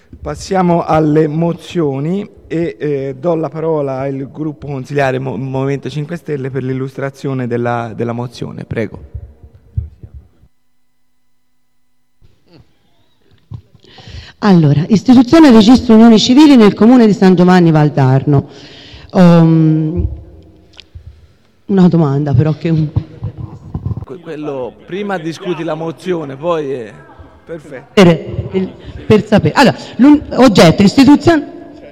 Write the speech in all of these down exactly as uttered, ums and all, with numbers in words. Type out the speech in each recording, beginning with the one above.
Passiamo alle mozioni e eh, do la parola al gruppo consigliare Mo- Movimento cinque Stelle per l'illustrazione della, della mozione. Prego. Allora, istituzione registro unioni civili nel comune di San Giovanni Valdarno. Um, una domanda però che un... Quello, prima discuti la mozione, poi è... Perfetto. Per, per sapere. Allora, oggetto, istituzione...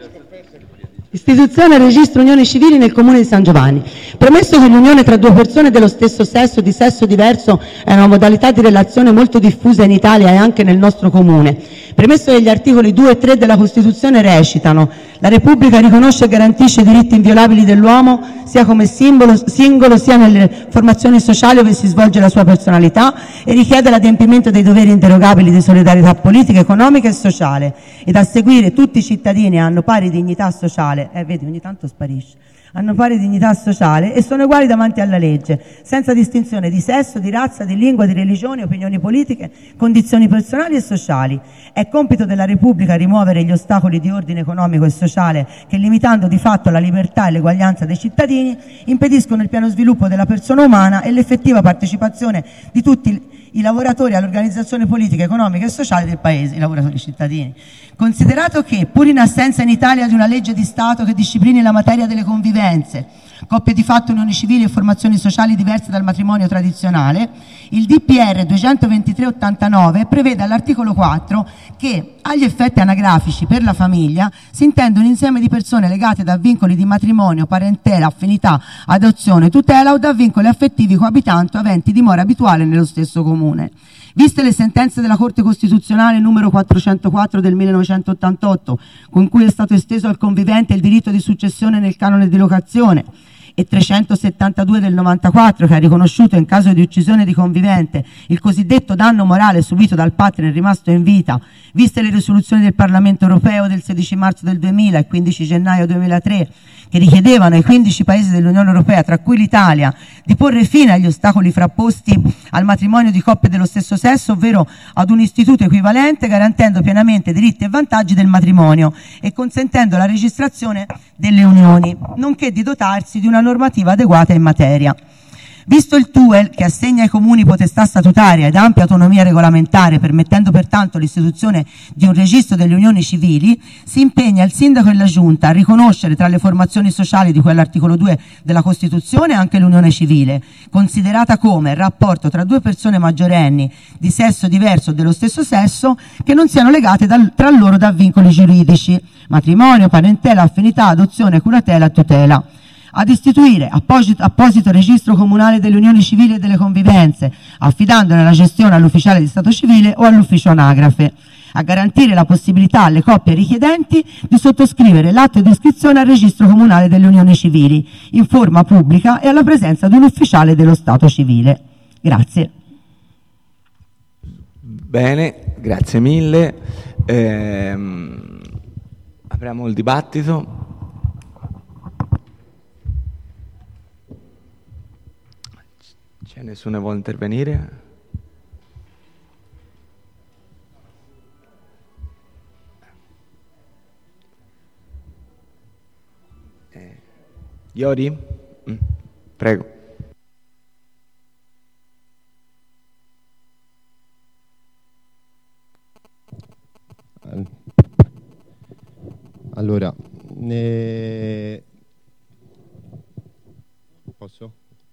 Istituzione e registro unioni civili nel comune di San Giovanni. Premesso che l'unione tra due persone dello stesso sesso o di sesso diverso è una modalità di relazione molto diffusa in Italia e anche nel nostro comune. Premesso che gli articoli due e tre della Costituzione recitano: la Repubblica riconosce e garantisce i diritti inviolabili dell'uomo sia come simbolo, singolo sia nelle formazioni sociali dove si svolge la sua personalità, e richiede l'adempimento dei doveri inderogabili di solidarietà politica, economica e sociale, ed a seguire tutti i cittadini hanno pari dignità sociale. Eh, vedi, ogni tanto sparisce. Hanno pari dignità sociale e sono uguali davanti alla legge, senza distinzione di sesso, di razza, di lingua, di religione, opinioni politiche, condizioni personali e sociali. È compito della Repubblica rimuovere gli ostacoli di ordine economico e sociale che, limitando di fatto la libertà e l'eguaglianza dei cittadini, impediscono il pieno sviluppo della persona umana e l'effettiva partecipazione di tutti i lavoratori all'organizzazione politica, economica e sociale del Paese, i lavoratori cittadini. Considerato che, pur in assenza in Italia di una legge di Stato che disciplini la materia delle convivenze, coppie di fatto, unioni civili e formazioni sociali diverse dal matrimonio tradizionale, il D P R duecentoventitré ottantanove prevede all'articolo quattro che, agli effetti anagrafici per la famiglia, si intende un insieme di persone legate da vincoli di matrimonio, parentela, affinità, adozione, tutela o da vincoli affettivi coabitanti o aventi dimora abituale nello stesso comune. Viste le sentenze della Corte Costituzionale numero quattrocentoquattro del millenovecentottantotto, con cui è stato esteso al convivente il diritto di successione nel canone di locazione, e trecentosettantadue del novantaquattro, che ha riconosciuto in caso di uccisione di convivente il cosiddetto danno morale subito dal partner rimasto in vita, viste le risoluzioni del Parlamento europeo del sedici marzo del duemila e quindici gennaio duemilatré, che richiedevano ai quindici paesi dell'Unione Europea, tra cui l'Italia, di porre fine agli ostacoli frapposti al matrimonio di coppie dello stesso sesso, ovvero ad un istituto equivalente, garantendo pienamente diritti e vantaggi del matrimonio e consentendo la registrazione delle unioni, nonché di dotarsi di una normativa adeguata in materia. Visto il T U E L, che assegna ai comuni potestà statutaria ed ampia autonomia regolamentare, permettendo pertanto l'istituzione di un registro delle unioni civili, si impegna il sindaco e la giunta a riconoscere tra le formazioni sociali di cui all'articolo due della Costituzione anche l'unione civile, considerata come rapporto tra due persone maggiorenni di sesso diverso o dello stesso sesso che non siano legate dal, tra loro da vincoli giuridici, matrimonio, parentela, affinità, adozione, curatela e tutela. Ad istituire apposito, apposito registro comunale delle unioni civili e delle convivenze, affidandone la gestione all'ufficiale di Stato civile o all'ufficio anagrafe. A garantire la possibilità alle coppie richiedenti di sottoscrivere l'atto di iscrizione al registro comunale delle unioni civili in forma pubblica e alla presenza di un ufficiale dello Stato civile. Grazie. Bene, grazie mille. Ehm, apriamo il dibattito. C'è nessuno che vuole intervenire? Eh, Iori? Mm, prego. Allora, ne... posso?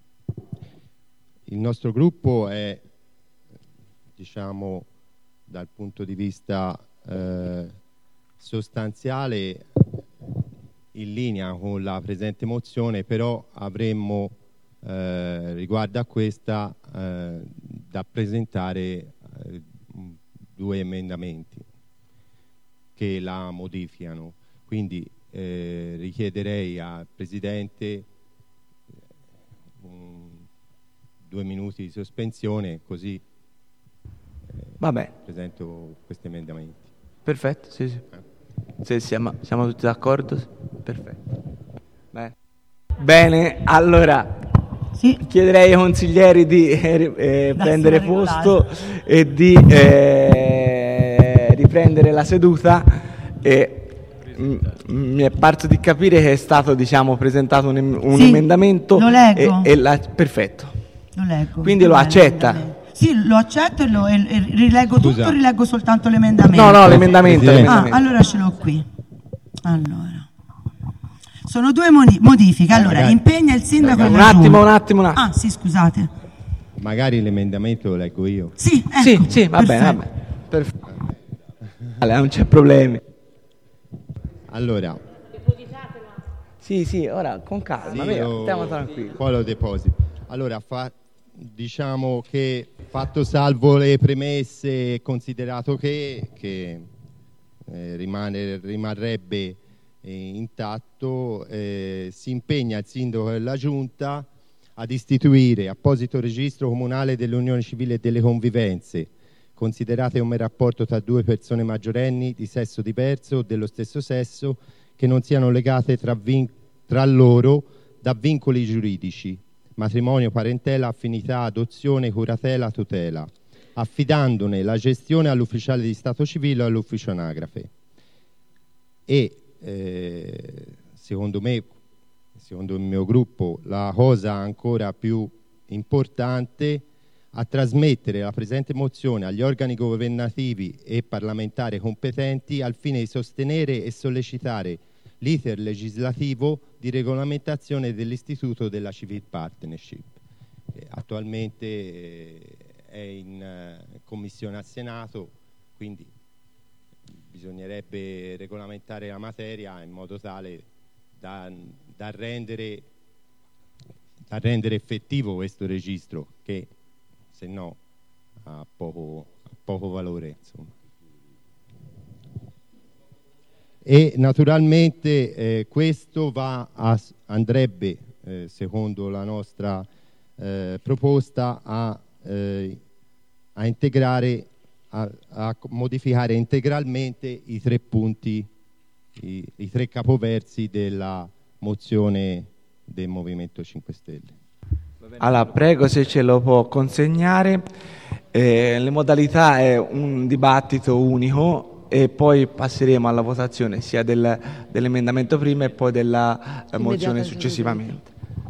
Il nostro gruppo è, diciamo, dal punto di vista eh, sostanziale in linea con la presente mozione, però avremmo eh, riguardo a questa eh, da presentare eh, due emendamenti che la modificano. Quindi eh, richiederei al Presidente un due minuti di sospensione, così eh, Vabbè. presento questi emendamenti. Perfetto, sì, sì. Se siamo, siamo tutti d'accordo? Perfetto. Beh. Bene, allora sì. Chiederei ai consiglieri di eh, eh, prendere posto e di eh, riprendere la seduta. E m- mi è parso di capire che è stato, diciamo, presentato un, em- un Sì, emendamento. lo leggo. E, e la- perfetto. Lo leggo. Quindi lo accetta? Sì, lo accetto e, lo, e, e rileggo Scusa. tutto, rileggo soltanto l'emendamento. No, no, l'emendamento. Presidente. Ah, l'emendamento. allora ce l'ho qui. Allora. Sono due modi- modifiche. Allora, Magari- impegna il sindaco Un della attimo, Giunta. un attimo, un attimo. Ah, sì, scusate. Magari l'emendamento lo leggo io. Sì, ecco. Sì, sì, va bene, va perfetto. bene. Perfetto. Vale, non c'è problemi. Allora, Sì, sì, ora con calma, sì, via, lo- stiamo tranquilli. poi lo deposito. Allora, fa- diciamo che fatto salvo le premesse, considerato che, che eh, rimane, rimarrebbe eh, intatto, eh, si impegna il sindaco della Giunta ad istituire apposito registro comunale dell'unione civile e delle convivenze, considerate come rapporto tra due persone maggiorenni di sesso diverso o dello stesso sesso che non siano legate tra, vin- tra loro da vincoli giuridici, matrimonio, parentela, affinità, adozione, curatela, tutela, affidandone la gestione all'ufficiale di stato civile o all'ufficio anagrafe. E eh, secondo me, secondo il mio gruppo, la cosa ancora più importante, a trasmettere la presente mozione agli organi governativi e parlamentari competenti al fine di sostenere e sollecitare l'iter legislativo di regolamentazione dell'istituto della civil partnership. Eh, attualmente eh, è in eh, commissione al Senato, quindi bisognerebbe regolamentare la materia in modo tale da, da, rendere, da rendere effettivo questo registro, che se no ha poco, ha poco valore, insomma. E naturalmente eh, questo va a, andrebbe, eh, secondo la nostra eh, proposta, a, eh, a integrare, a, a modificare integralmente i tre punti, i, i tre capoversi della mozione del Movimento cinque Stelle. Allora, prego se ce lo può consegnare. Eh, le modalità è un dibattito unico e poi passeremo alla votazione sia del, dell'emendamento prima e poi della eh, mozione successivamente.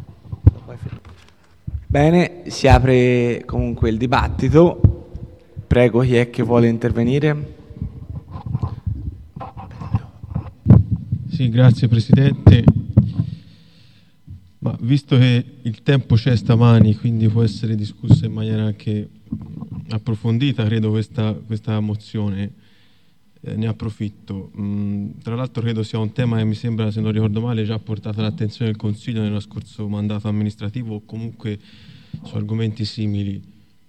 Bene, si apre comunque il dibattito. Prego chi è che vuole intervenire. Sì, grazie Presidente. Ma visto che il tempo c'è stamani, quindi può essere discussa in maniera anche approfondita, credo, questa, questa mozione, eh, ne approfitto. Mm, tra l'altro credo sia un tema che mi sembra, se non ricordo male, già portato all'attenzione del Consiglio nello scorso mandato amministrativo o comunque su argomenti simili.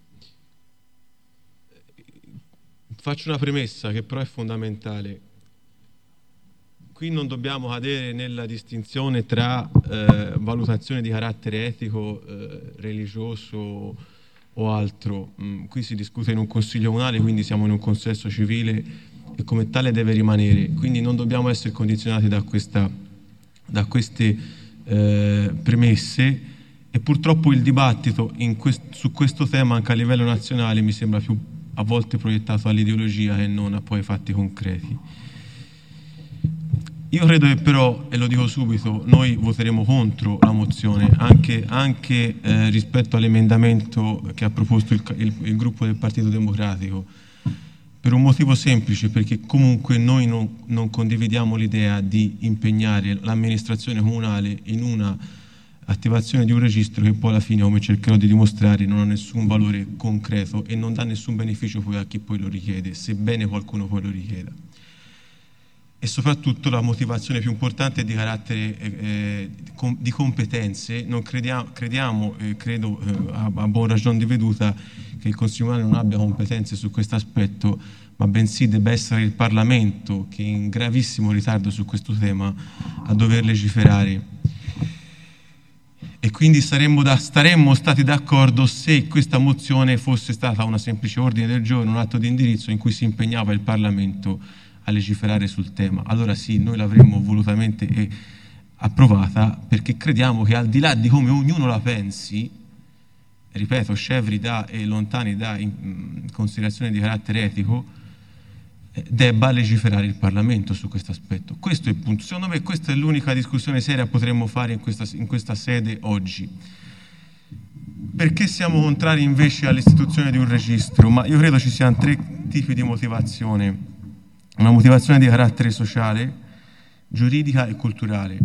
Faccio una premessa che però è fondamentale. Qui non dobbiamo cadere nella distinzione tra eh, valutazione di carattere etico, eh, religioso o altro. Mm, qui si discute in un consiglio comunale, quindi siamo in un consesso civile e come tale deve rimanere. Quindi non dobbiamo essere condizionati da, questa, da queste eh, premesse e purtroppo il dibattito in quest- su questo tema anche a livello nazionale mi sembra più a volte proiettato all'ideologia che non a poi fatti concreti. Io credo che però, e lo dico subito, noi voteremo contro la mozione, anche, anche eh, rispetto all'emendamento che ha proposto il, il, il gruppo del Partito Democratico, per un motivo semplice, perché comunque noi non, non condividiamo l'idea di impegnare l'amministrazione comunale in una attivazione di un registro che poi alla fine, come cercherò di dimostrare, non ha nessun valore concreto e non dà nessun beneficio poi a chi poi lo richiede, sebbene qualcuno poi lo richieda. E soprattutto la motivazione più importante è di carattere eh, di competenze. Non crediamo, crediamo eh, credo eh, a, a buon ragion di veduta che il Consiglio comunale non abbia competenze su questo aspetto, ma bensì debba essere il Parlamento, che è in gravissimo ritardo su questo tema, a dover legiferare. E quindi saremmo, da, staremmo stati d'accordo se questa mozione fosse stata una semplice ordine del giorno, un atto di indirizzo in cui si impegnava il Parlamento a legiferare sul tema. Allora sì, noi l'avremmo volutamente eh, approvata, perché crediamo che al di là di come ognuno la pensi, ripeto, scevri da e lontani da in, in considerazioni di carattere etico, debba legiferare il Parlamento su questo aspetto. Questo è il punto. Secondo me questa è l'unica discussione seria che potremmo fare in questa, in questa sede oggi. Perché siamo contrari invece all'istituzione di un registro? Ma io credo ci siano tre tipi di motivazione. Una motivazione di carattere sociale, giuridica e culturale.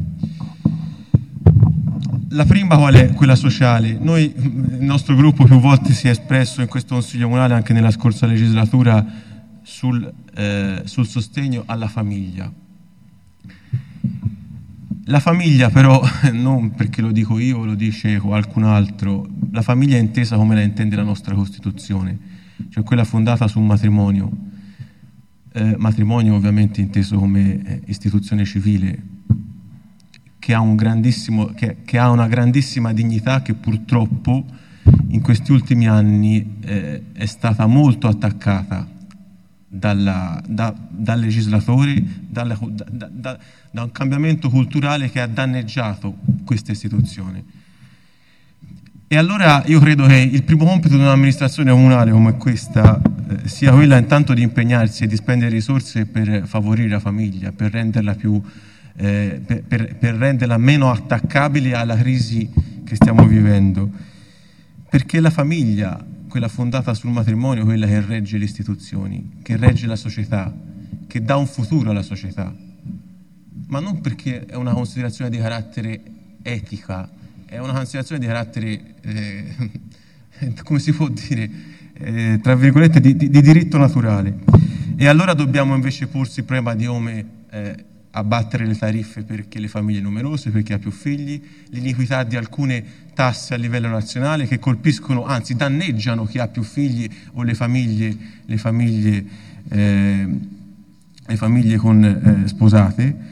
La prima qual è? Quella sociale. Noi, il nostro gruppo più volte si è espresso in questo Consiglio Comunale, anche nella scorsa legislatura, sul, eh, sul sostegno alla famiglia. La famiglia però, non perché lo dico io o lo dice qualcun altro, la famiglia è intesa come la intende la nostra Costituzione, cioè quella fondata su un matrimonio, eh, matrimonio ovviamente inteso come eh, istituzione civile, che ha, un grandissimo, che, che ha una grandissima dignità, che purtroppo in questi ultimi anni eh, è stata molto attaccata dalla, da, dal legislatore, dalla, da, da, da un cambiamento culturale che ha danneggiato questa istituzione. E allora io credo che il primo compito di un'amministrazione comunale come questa eh, sia quella intanto di impegnarsi e di spendere risorse per favorire la famiglia, per renderla più eh, per, per, per renderla meno attaccabile alla crisi che stiamo vivendo, perché la famiglia, quella fondata sul matrimonio, quella che regge le istituzioni, che regge la società, che dà un futuro alla società, ma non perché è una considerazione di carattere etica, è una considerazione di carattere, eh, come si può dire, eh, tra virgolette, di, di, di diritto naturale. E allora dobbiamo invece porsi il problema di come eh, abbattere le tariffe perché le famiglie numerose, perché ha più figli, l'iniquità di alcune tasse a livello nazionale che colpiscono, anzi danneggiano chi ha più figli o le famiglie, le famiglie, eh, le famiglie con, eh, sposate.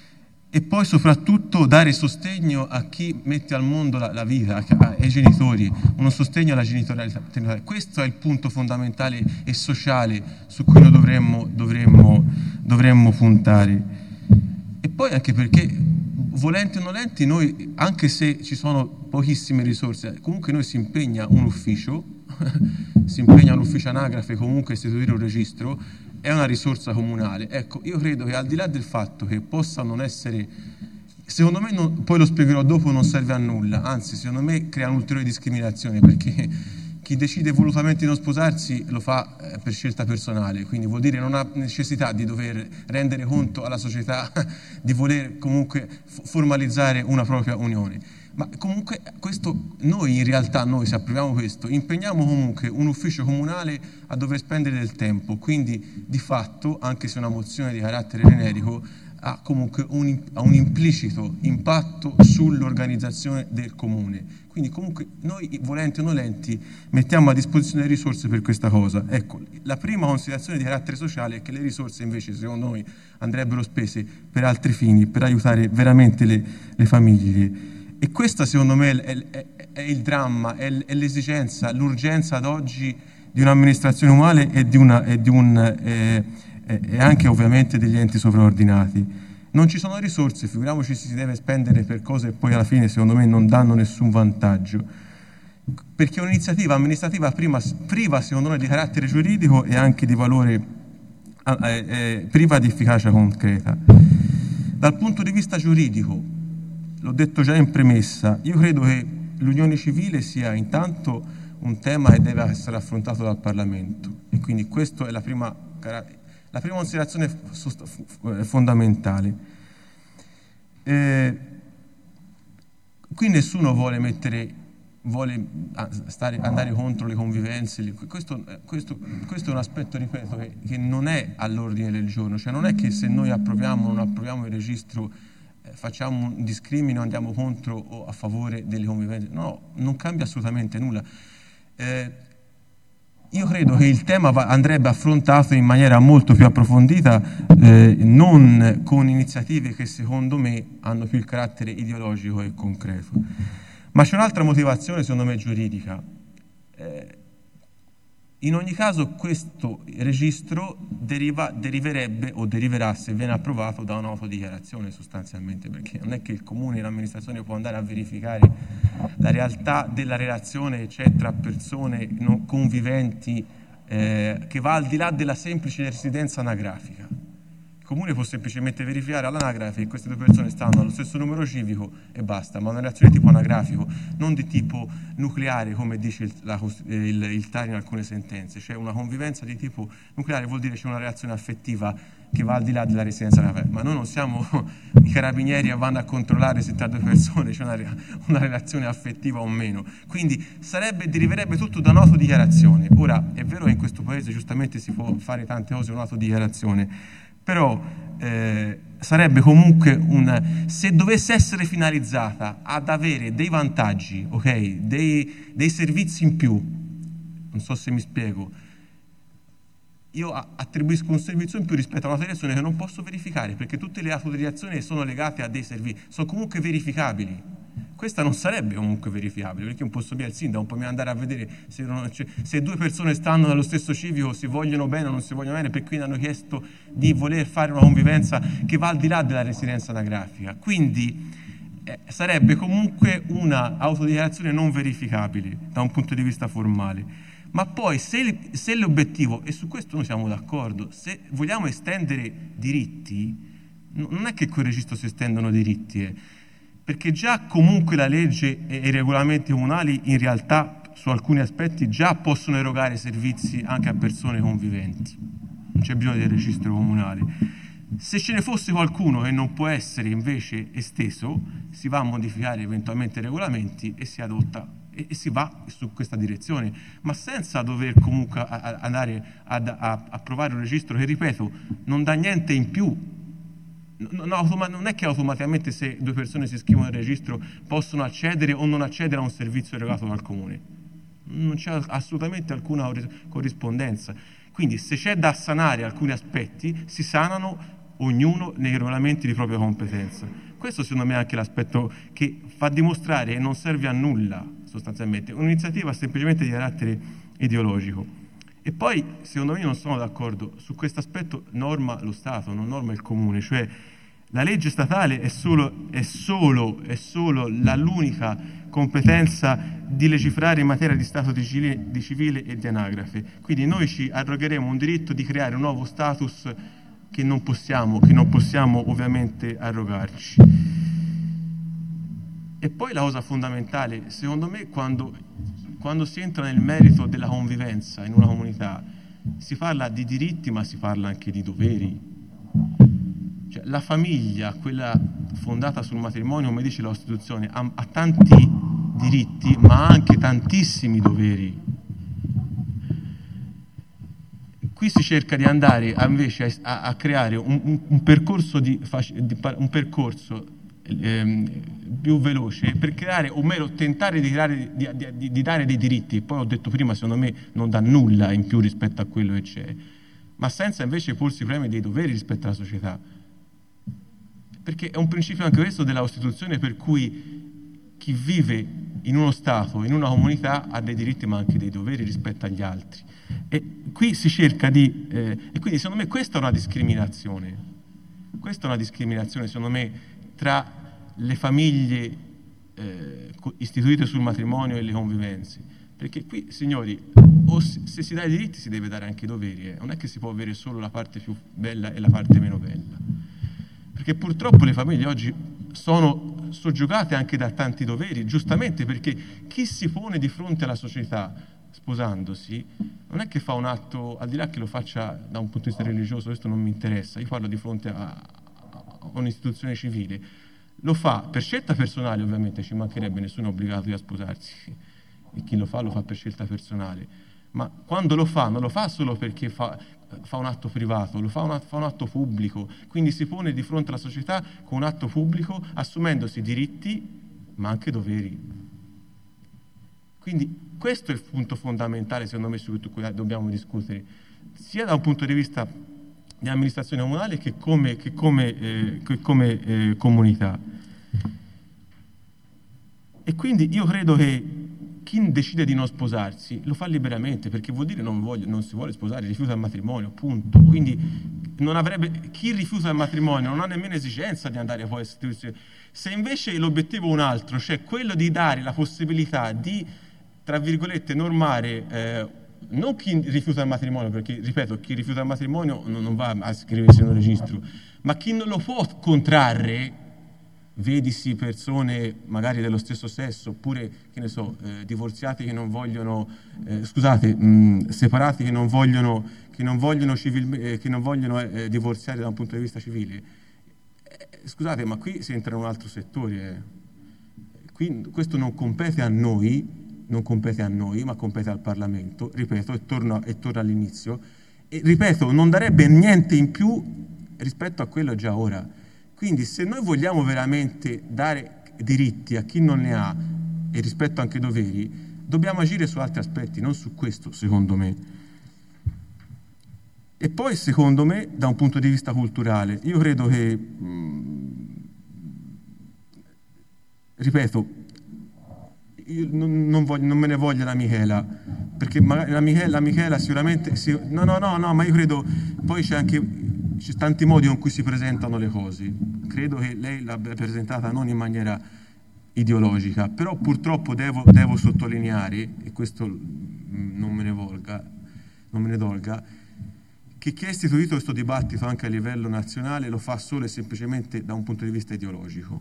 E poi soprattutto dare sostegno a chi mette al mondo la, la vita, ai genitori, uno sogno alla genitorialità. Questo è il punto fondamentale e sociale su cui noi dovremmo, dovremmo, dovremmo puntare. E poi anche perché, volenti o nolenti, noi, anche se ci sono pochissime risorse, comunque noi si impegna un ufficio, si impegna un ufficio anagrafe comunque a istituire un registro, è una risorsa comunale. Ecco, io credo che al di là del fatto che possa non essere, secondo me, non, poi lo spiegherò dopo, non serve a nulla, anzi secondo me crea un'ulteriore discriminazione, perché chi decide volutamente di non sposarsi lo fa eh, per scelta personale, quindi vuol dire non ha necessità di dover rendere conto alla società di voler comunque formalizzare una propria unione. Ma comunque questo, noi in realtà, noi se approviamo questo, impegniamo comunque un ufficio comunale a dover spendere del tempo, quindi di fatto, anche se una mozione di carattere generico, ha comunque un, ha un implicito impatto sull'organizzazione del comune. Quindi comunque noi, volenti o nolenti, mettiamo a disposizione risorse per questa cosa. Ecco, la prima considerazione di carattere sociale è che le risorse invece, secondo noi, andrebbero spese per altri fini, per aiutare veramente le, le famiglie. E questa secondo me è, è, è il dramma, è, è l'esigenza, l'urgenza ad oggi di un'amministrazione comunale e, di una, e, di un, eh, e anche ovviamente degli enti sovraordinati. Non ci sono risorse, figuriamoci se si deve spendere per cose che poi alla fine secondo me non danno nessun vantaggio. Perché un'iniziativa amministrativa prima, priva secondo noi di carattere giuridico e anche di valore, eh, eh, priva di efficacia concreta. Dal punto di vista giuridico, l'ho detto già in premessa, io credo che l'unione civile sia intanto un tema che deve essere affrontato dal Parlamento e quindi questa è la prima, la prima considerazione fondamentale. Eh, qui nessuno vuole mettere, vuole stare, andare contro le convivenze, questo, questo, questo è un aspetto, ripeto, che, che non è all'ordine del giorno, cioè non è che se noi approviamo o non approviamo il registro facciamo un discrimine, andiamo contro o a favore delle convivenze. No, non cambia assolutamente nulla. Eh, io credo che il tema va, andrebbe affrontato in maniera molto più approfondita, eh, non con iniziative che secondo me hanno più il carattere ideologico e concreto. Ma c'è un'altra motivazione secondo me giuridica. Eh, In ogni caso questo registro deriva, deriverebbe o deriverà se viene approvato da un'autodichiarazione sostanzialmente, perché non è che il comune e l'amministrazione può andare a verificare la realtà della relazione che c'è tra persone non conviventi eh, che va al di là della semplice residenza anagrafica. Il comune può semplicemente verificare all'anagrafe che queste due persone stanno allo stesso numero civico e basta, ma una reazione di tipo anagrafico, non di tipo nucleare come dice il, la, il, il T A R in alcune sentenze, cioè una convivenza di tipo nucleare vuol dire che c'è una reazione affettiva che va al di là della residenza anagrafica, ma noi non siamo i carabinieri che vanno a controllare se tra due persone c'è una, una relazione affettiva o meno, quindi sarebbe, deriverebbe tutto da un'autodichiarazione. Ora è vero che in questo paese giustamente si può fare tante cose con un'autodichiarazione, però eh, sarebbe comunque un, se dovesse essere finalizzata ad avere dei vantaggi, ok, dei, dei servizi in più, non so se mi spiego, io attribuisco un servizio in più rispetto a un'autorizzazione che non posso verificare, perché tutte le autorizzazioni sono legate a dei servizi, sono comunque verificabili. Questa non sarebbe comunque verificabile, perché non posso dire al sindaco, non può andare a vedere se, non, cioè, se due persone stanno nello stesso civico, si vogliono bene o non si vogliono bene, perché quindi hanno chiesto di voler fare una convivenza che va al di là della residenza anagrafica. Quindi eh, sarebbe comunque una autodichiarazione non verificabile da un punto di vista formale. Ma poi se, se l'obiettivo, e su questo noi siamo d'accordo, se vogliamo estendere diritti, non è che col registro si estendono diritti, eh, perché già comunque la legge e i regolamenti comunali in realtà su alcuni aspetti già possono erogare servizi anche a persone conviventi, non c'è bisogno del registro comunale. Se ce ne fosse qualcuno che non può essere invece esteso, si va a modificare eventualmente i regolamenti e si adotta e, e si va su questa direzione, ma senza dover comunque a, a, andare ad, a approvare un registro che, ripeto, non dà niente in più. No, no, non è che automaticamente se due persone si iscrivono al registro possono accedere o non accedere a un servizio erogato dal comune, non c'è assolutamente alcuna corrispondenza. Quindi se c'è da sanare alcuni aspetti si sanano ognuno nei regolamenti di propria competenza. Questo secondo me è anche l'aspetto che fa dimostrare che non serve a nulla sostanzialmente, un'iniziativa semplicemente di carattere ideologico. E poi, secondo me, non sono d'accordo, su questo aspetto norma lo Stato, non norma il Comune, cioè la legge statale è solo, è solo, è solo la, l'unica competenza di legiferare in materia di Stato di civile, di civile e di anagrafe. Quindi noi ci arrogheremo un diritto di creare un nuovo status che non possiamo, che non possiamo ovviamente arrogarci. E poi la cosa fondamentale, secondo me, quando... Quando si entra nel merito della convivenza in una comunità, si parla di diritti ma si parla anche di doveri. Cioè, la famiglia, quella fondata sul matrimonio, come dice la Costituzione, ha, ha tanti diritti ma ha anche tantissimi doveri. Qui si cerca di andare a, invece a, a creare un, un, un percorso, di, di, un percorso ehm, più veloce per creare, o meglio tentare di, creare, di, di, di dare dei diritti. Poi ho detto prima, secondo me non dà nulla in più rispetto a quello che c'è, ma senza invece porsi i problemi dei doveri rispetto alla società, perché è un principio anche questo della Costituzione, per cui chi vive in uno Stato, in una comunità, ha dei diritti ma anche dei doveri rispetto agli altri. E qui si cerca di eh, e quindi secondo me questa è una discriminazione questa è una discriminazione secondo me tra le famiglie eh, istituite sul matrimonio e le convivenze, perché qui, signori, o se si dà i diritti si deve dare anche i doveri, eh. Non è che si può avere solo la parte più bella e la parte meno bella, perché purtroppo le famiglie oggi sono soggiogate anche da tanti doveri, giustamente, perché chi si pone di fronte alla società sposandosi non è che fa un atto, al di là che lo faccia da un punto di vista religioso, questo non mi interessa, io parlo di fronte a, a un'istituzione civile. Lo fa per scelta personale, ovviamente, ci mancherebbe, nessuno è obbligato a sposarsi, e chi lo fa lo fa per scelta personale, ma quando lo fa non lo fa solo perché fa, fa un atto privato, lo fa un, fa un atto pubblico, quindi si pone di fronte alla società con un atto pubblico, assumendosi diritti ma anche doveri. Quindi questo è il punto fondamentale, secondo me, su cui dobbiamo discutere, sia da un punto di vista di amministrazione comunale che come, che come, eh, che come eh, comunità. E quindi io credo che chi decide di non sposarsi lo fa liberamente, perché vuol dire non, voglio, non si vuole sposare, rifiuta il matrimonio, punto. Quindi non avrebbe, chi rifiuta il matrimonio non ha nemmeno esigenza di andare poi a istituzioni. Se invece l'obiettivo è un altro, cioè quello di dare la possibilità di, tra virgolette, normare eh, non chi rifiuta il matrimonio, perché ripeto, chi rifiuta il matrimonio non, non va a iscriversi in un registro, ma chi non lo può contrarre, vedisi persone magari dello stesso sesso, oppure, che ne so, eh, divorziati che non vogliono, eh, scusate, mh, separati che non vogliono, che non vogliono, civil, eh, che non vogliono eh, divorziare da un punto di vista civile. Eh, scusate, ma qui si entra in un altro settore. Eh. Qui, questo non compete a noi, non compete a noi, ma compete al Parlamento, ripeto, e torno, e torno all'inizio, e ripeto, non darebbe niente in più rispetto a quello già ora. Quindi se noi vogliamo veramente dare diritti a chi non ne ha e rispetto anche ai doveri, dobbiamo agire su altri aspetti, non su questo, secondo me. E poi, secondo me, da un punto di vista culturale, io credo che, mh, ripeto, io non, non, voglio, non me ne voglia la Michela, perché magari la Michela, la Michela sicuramente... Si, no, no, no, no, ma io credo... Poi c'è anche... Ci sono tanti modi con cui si presentano le cose. Credo che lei l'abbia presentata non in maniera ideologica, però purtroppo devo, devo sottolineare, e questo non me ne volga, non me ne dolga, che chi ha istituito questo dibattito anche a livello nazionale lo fa solo e semplicemente da un punto di vista ideologico.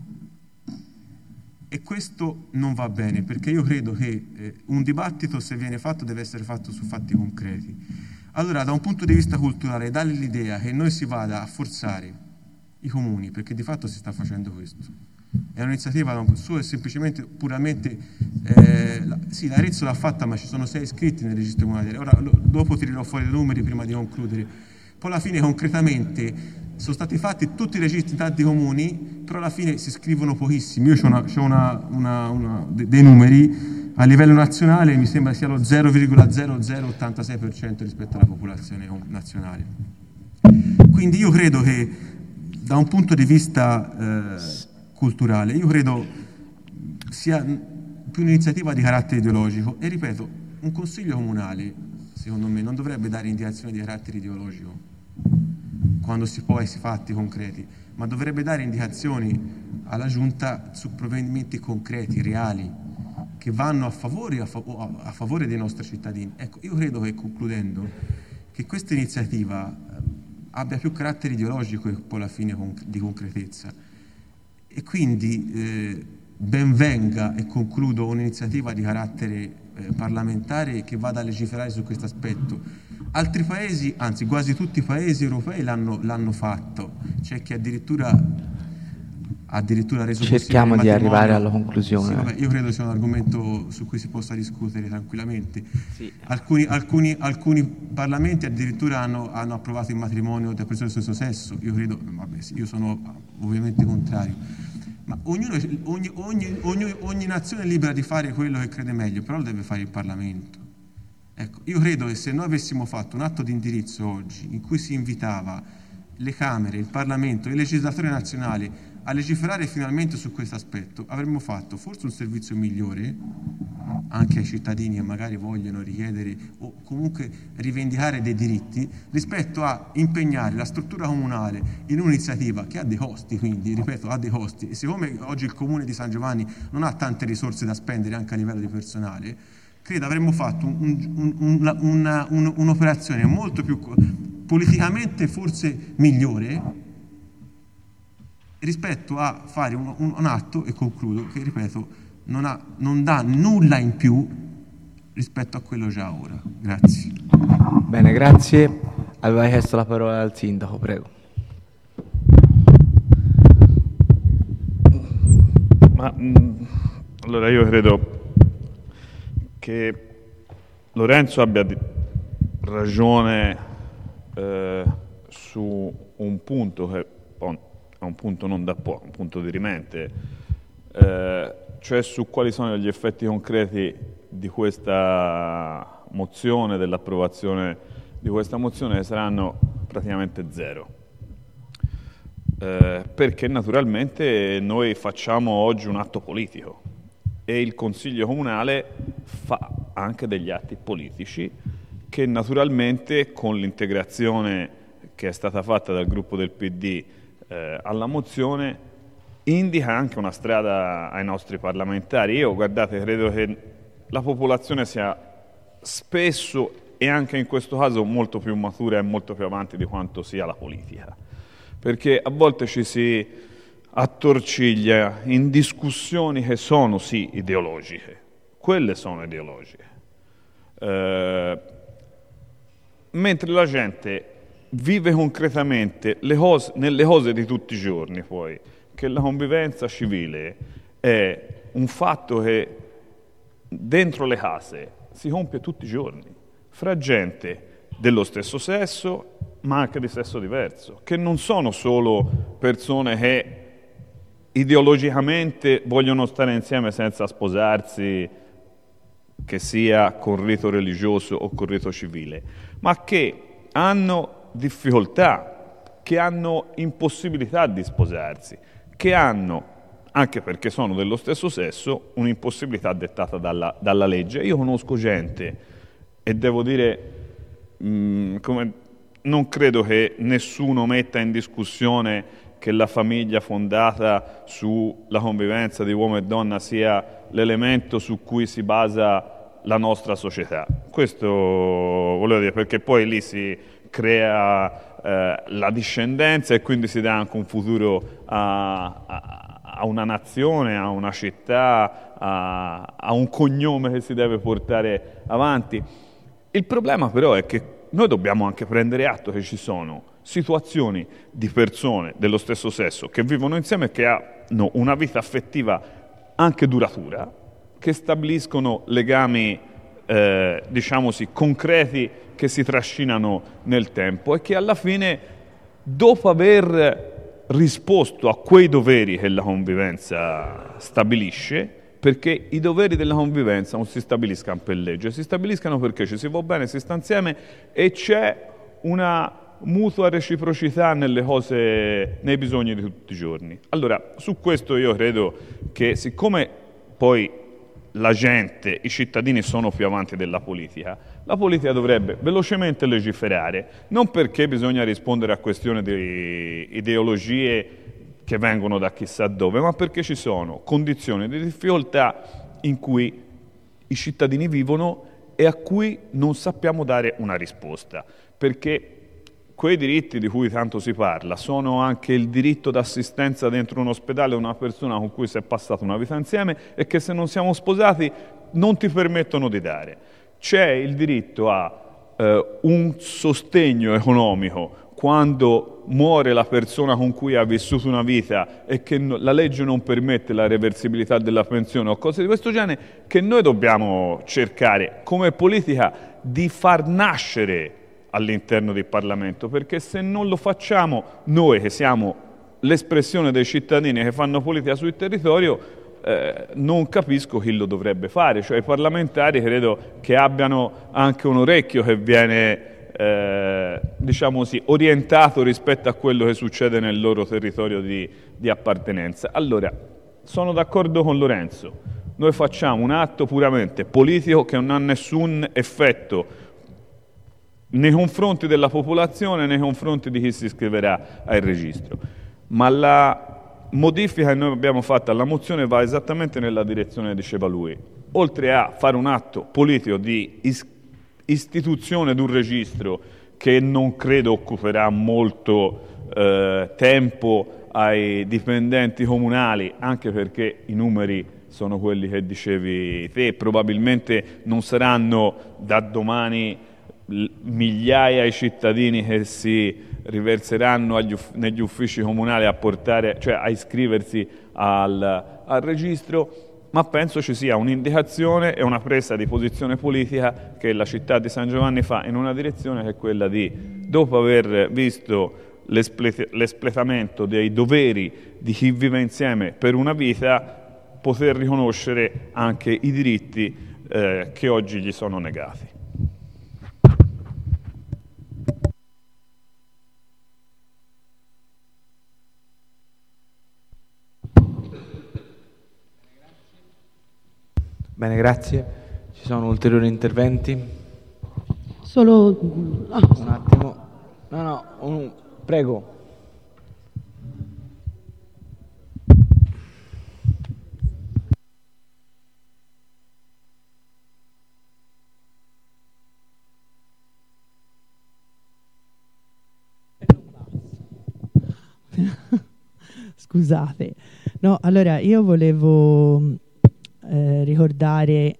E questo non va bene, perché io credo che eh, un dibattito, se viene fatto, deve essere fatto su fatti concreti. Allora, da un punto di vista culturale, dare l'idea che noi si vada a forzare i comuni, perché di fatto si sta facendo questo, è un'iniziativa solo e semplicemente, puramente, eh, la, sì, l'Arezzo l'ha fatta, ma ci sono sei iscritti nel registro comunale. Ora, lo, dopo tirerò fuori i numeri prima di concludere. Poi alla fine, concretamente, sono stati fatti tutti i registri in tanti comuni, però alla fine si scrivono pochissimi. Io ho una, una, una, una, dei numeri. A livello nazionale mi sembra sia lo zero virgola zero zero ottantasei per cento rispetto alla popolazione nazionale. Quindi io credo che da un punto di vista eh, culturale, io credo sia più un'iniziativa di carattere ideologico e ripeto, un consiglio comunale secondo me non dovrebbe dare indicazioni di carattere ideologico quando si poi si fatti concreti, ma dovrebbe dare indicazioni alla Giunta su provvedimenti concreti, reali, che vanno a favore, a, fav- a favore dei nostri cittadini. Ecco, io credo che, concludendo, che questa iniziativa eh, abbia più carattere ideologico che poi alla fine con- di concretezza. E quindi eh, ben venga, e concludo, un'iniziativa di carattere eh, parlamentare che vada a legiferare su questo aspetto. Altri paesi, anzi quasi tutti i paesi europei l'hanno, l'hanno fatto. C'è chi addirittura... addirittura reso cerchiamo di arrivare alla conclusione. Sì, vabbè, io credo sia un argomento su cui si possa discutere tranquillamente. Sì. Alcuni, alcuni, alcuni parlamenti addirittura hanno, hanno approvato il matrimonio tra persone dello stesso sesso. Io credo, vabbè, sì, io sono ovviamente contrario, ma ognuno, ogni, ogni, ogni, ogni nazione è libera di fare quello che crede meglio, però lo deve fare il Parlamento. Ecco, io credo che se noi avessimo fatto un atto di indirizzo oggi in cui si invitava le Camere, il Parlamento, il legislatore nazionale a legiferare finalmente su questo aspetto, avremmo fatto forse un servizio migliore anche ai cittadini che magari vogliono richiedere o comunque rivendicare dei diritti, rispetto a impegnare la struttura comunale in un'iniziativa che ha dei costi, quindi ripeto ha dei costi, e siccome oggi il Comune di San Giovanni non ha tante risorse da spendere anche a livello di personale, credo avremmo fatto un, un, un, una, un, un'operazione molto più politicamente forse migliore rispetto a fare un, un, un atto, e concludo, che ripeto non, ha, non dà nulla in più rispetto a quello già ora. Grazie. Bene, grazie. Aveva chiesto la parola al sindaco, prego. Ma mh, allora io credo che Lorenzo abbia di- ragione eh, su un punto che poi è un punto non da poco, un punto dirimente, eh, cioè su quali sono gli effetti concreti di questa mozione, dell'approvazione di questa mozione, che saranno praticamente zero. Eh, perché naturalmente noi facciamo oggi un atto politico e il Consiglio Comunale fa anche degli atti politici che naturalmente con l'integrazione che è stata fatta dal gruppo del P D eh, alla mozione indica anche una strada ai nostri parlamentari. Io, guardate, credo che la popolazione sia spesso e anche in questo caso molto più matura e molto più avanti di quanto sia la politica, perché a volte ci si attorciglia in discussioni che sono sì ideologiche, quelle sono ideologiche, eh, mentre la gente vive concretamente le cose, nelle cose di tutti i giorni, poi, che la convivenza civile è un fatto che dentro le case si compie tutti i giorni, fra gente dello stesso sesso, ma anche di sesso diverso, che non sono solo persone che ideologicamente vogliono stare insieme senza sposarsi, che sia con rito religioso o con rito civile, ma che hanno difficoltà, che hanno impossibilità di sposarsi, che hanno, anche perché sono dello stesso sesso, un'impossibilità dettata dalla, dalla legge. Io conosco gente, e devo dire, mh, come, non credo che nessuno metta in discussione che la famiglia fondata sulla convivenza di uomo e donna sia l'elemento su cui si basa la nostra società. Questo volevo dire, perché poi lì si crea eh, la discendenza e quindi si dà anche un futuro a, a, a una nazione, a una città, a, a un cognome che si deve portare avanti. Il problema però è che noi dobbiamo anche prendere atto che ci sono situazioni di persone dello stesso sesso che vivono insieme e che hanno una vita affettiva anche duratura, che stabiliscono legami, eh, diciamo sì, concreti che si trascinano nel tempo e che alla fine, dopo aver risposto a quei doveri che la convivenza stabilisce, perché i doveri della convivenza non si stabiliscano per legge, si stabiliscano perché ci si va bene, si sta insieme e c'è una mutua reciprocità nelle cose, nei bisogni di tutti i giorni. Allora, su questo io credo che, siccome poi la gente, i cittadini sono più avanti della politica, la politica dovrebbe velocemente legiferare, non perché bisogna rispondere a questioni di ideologie che vengono da chissà dove, ma perché ci sono condizioni di difficoltà in cui i cittadini vivono e a cui non sappiamo dare una risposta, perché quei diritti di cui tanto si parla sono anche il diritto d'assistenza dentro un ospedale a una persona con cui si è passata una vita insieme e che se non siamo sposati non ti permettono di dare. C'è il diritto a eh, un sostegno economico quando muore la persona con cui ha vissuto una vita e che no, la legge non permette la reversibilità della pensione o cose di questo genere, che noi dobbiamo cercare come politica di far nascere all'interno del Parlamento, perché se non lo facciamo noi, che siamo l'espressione dei cittadini che fanno politica sul territorio, eh, non capisco chi lo dovrebbe fare. Cioè i parlamentari credo che abbiano anche un orecchio che viene, eh, diciamo sì, orientato rispetto a quello che succede nel loro territorio di, di appartenenza. Allora, sono d'accordo con Lorenzo, noi facciamo un atto puramente politico che non ha nessun effetto nei confronti della popolazione, nei confronti di chi si iscriverà al registro. Ma la modifica che noi abbiamo fatto alla mozione va esattamente nella direzione che diceva lui. Oltre a fare un atto politico di is- istituzione di un registro che non credo occuperà molto eh, tempo ai dipendenti comunali, anche perché i numeri sono quelli che dicevi te, probabilmente non saranno da domani migliaia di cittadini che si riverseranno agli uff- negli uffici comunali a portare, cioè a iscriversi al, al registro, ma penso ci sia un'indicazione e una presa di posizione politica che la città di San Giovanni fa in una direzione che è quella di, dopo aver visto l'esplet- l'espletamento dei doveri di chi vive insieme per una vita, poter riconoscere anche i diritti eh, che oggi gli sono negati. Bene, grazie. Ci sono ulteriori interventi? Solo... ah. Un attimo. No, no, un... prego. scusate. No, allora io volevo eh, ricordare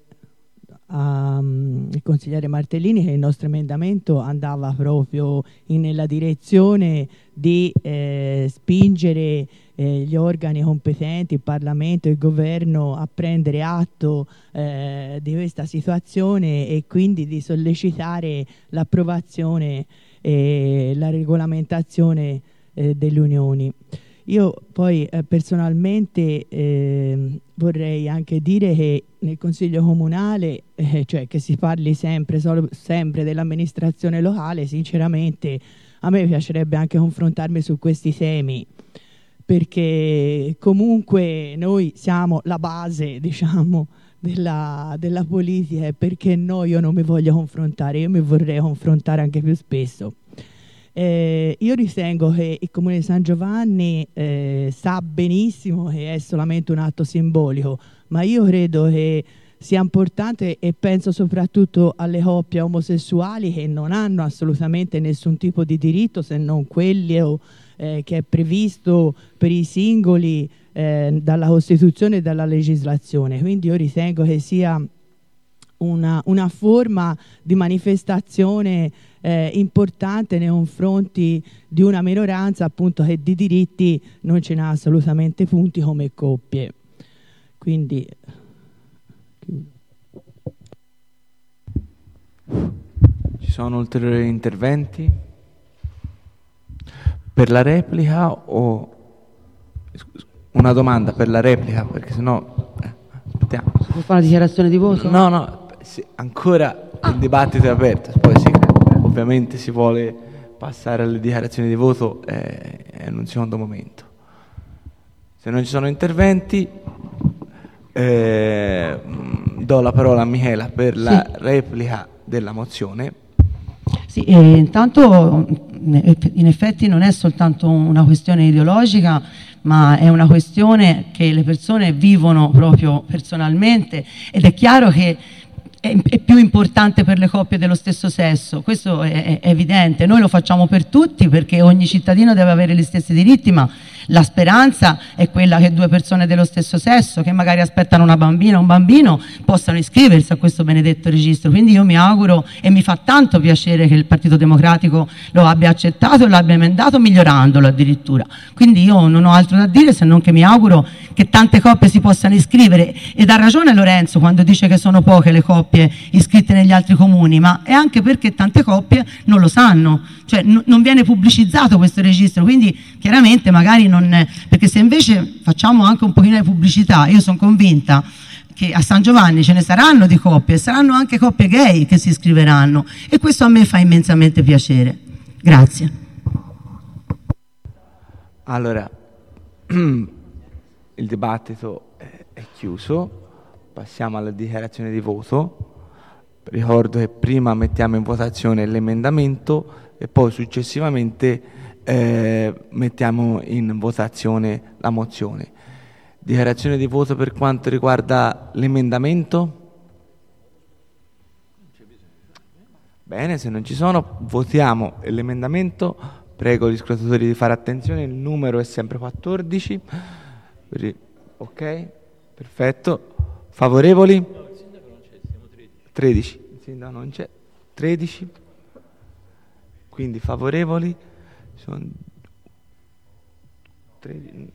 al consigliere Martellini che il nostro emendamento andava proprio in, nella direzione di eh, spingere eh, gli organi competenti, il Parlamento e il Governo a prendere atto eh, di questa situazione e quindi di sollecitare l'approvazione e la regolamentazione eh, delle unioni. Io poi eh, personalmente eh, vorrei anche dire che nel Consiglio Comunale, eh, cioè che si parli sempre, solo, sempre dell'amministrazione locale, sinceramente a me piacerebbe anche confrontarmi su questi temi, perché comunque noi siamo la base, diciamo, della, della politica, e perché no io non mi voglio confrontare, io mi vorrei confrontare anche più spesso. Eh, io ritengo che il Comune di San Giovanni eh, sa benissimo che è solamente un atto simbolico, ma io credo che sia importante, e penso soprattutto alle coppie omosessuali che non hanno assolutamente nessun tipo di diritto se non quello eh, che è previsto per i singoli eh, dalla Costituzione e dalla legislazione. Quindi io ritengo che sia una, una forma di manifestazione Eh, importante nei confronti di una minoranza appunto che di diritti non ce n'ha assolutamente punti come coppie. Quindi ci sono ulteriori interventi per la replica o una domanda per la replica, perché sennò eh, aspettiamo. Può fare una dichiarazione di voto? No, no, sì, ancora ah. il dibattito è aperto, poi sì. Ovviamente si vuole passare alle dichiarazioni di voto eh, in un secondo momento. Se non ci sono interventi, eh, do la parola a Michela per la sì. replica della mozione. Sì, eh, intanto in effetti non è soltanto una questione ideologica, ma è una questione che le persone vivono proprio personalmente, ed è chiaro che è più importante per le coppie dello stesso sesso, questo è, è evidente. Noi lo facciamo per tutti perché ogni cittadino deve avere gli stessi diritti, ma la speranza è quella che due persone dello stesso sesso che magari aspettano una bambina o un bambino possano iscriversi a questo benedetto registro. Quindi io mi auguro, e mi fa tanto piacere che il Partito Democratico lo abbia accettato e l'abbia emendato, migliorandolo addirittura. Quindi io non ho altro da dire se non che mi auguro che tante coppie si possano iscrivere, ed ha ragione Lorenzo quando dice che sono poche le coppie iscritte negli altri comuni, ma è anche perché tante coppie non lo sanno, cioè n- non viene pubblicizzato questo registro, quindi chiaramente magari non è, perché se invece facciamo anche un pochino di pubblicità, io sono convinta che a San Giovanni ce ne saranno di coppie, saranno anche coppie gay che si iscriveranno, e questo a me fa immensamente piacere. Grazie. Allora, il dibattito è chiuso. Passiamo alla dichiarazione di voto. Ricordo che prima mettiamo in votazione l'emendamento e poi successivamente eh, mettiamo in votazione la mozione. Dichiarazione di voto per quanto riguarda l'emendamento? Bene, se non ci sono, votiamo l'emendamento. Prego gli scrutatori di fare attenzione, il numero è sempre quattordici. Ok, perfetto. Favorevoli? No, il sindaco non c'è, siamo tredici. tredici. Il sindaco non c'è. tredici. Quindi favorevoli sono tredici.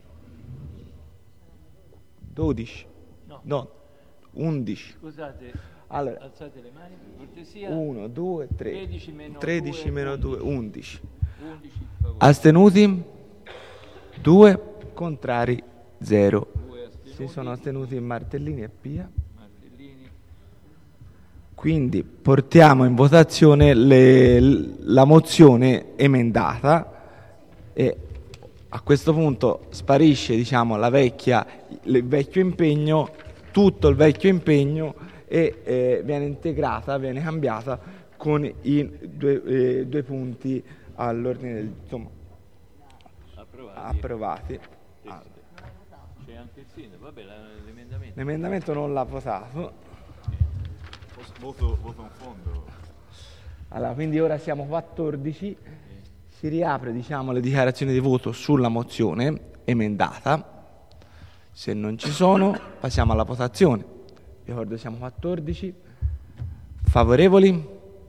dodici. No. No. undici. Scusate. Allora, alzate le mani per cortesia. uno, due, tre. tredici meno tredici due, meno due, undici. undici. Astenuti? due. Contrari? zero. Si sono astenuti Martellini e Pia. Martellini. Quindi portiamo in votazione le, la mozione emendata, e a questo punto sparisce, diciamo, la vecchia, il vecchio impegno, tutto il vecchio impegno, e eh, viene integrata, viene cambiata con i due, eh, due punti all'ordine del, insomma, approvati. approvati. C'è anche il sindaco, vabbè, l'emendamento. L'emendamento non l'ha votato. Voto, voto in fondo. Allora, quindi ora siamo quattordici, si riapre, diciamo, le dichiarazioni di voto sulla mozione, emendata. Se non ci sono, passiamo alla votazione. Ricordo siamo quattordici. Favorevoli?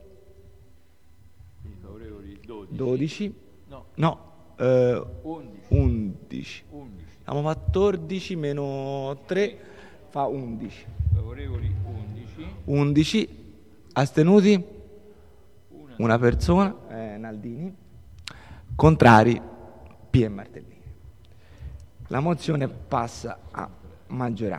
Favorevoli dodici. dodici. No. No, eh, undici. undici. undici. Siamo quattordici meno tre fa undici. Favorevoli undici. undici. Astenuti? Una. Una persona, eh, Naldini. Contrari, P e Martellini. La mozione passa a maggioranza.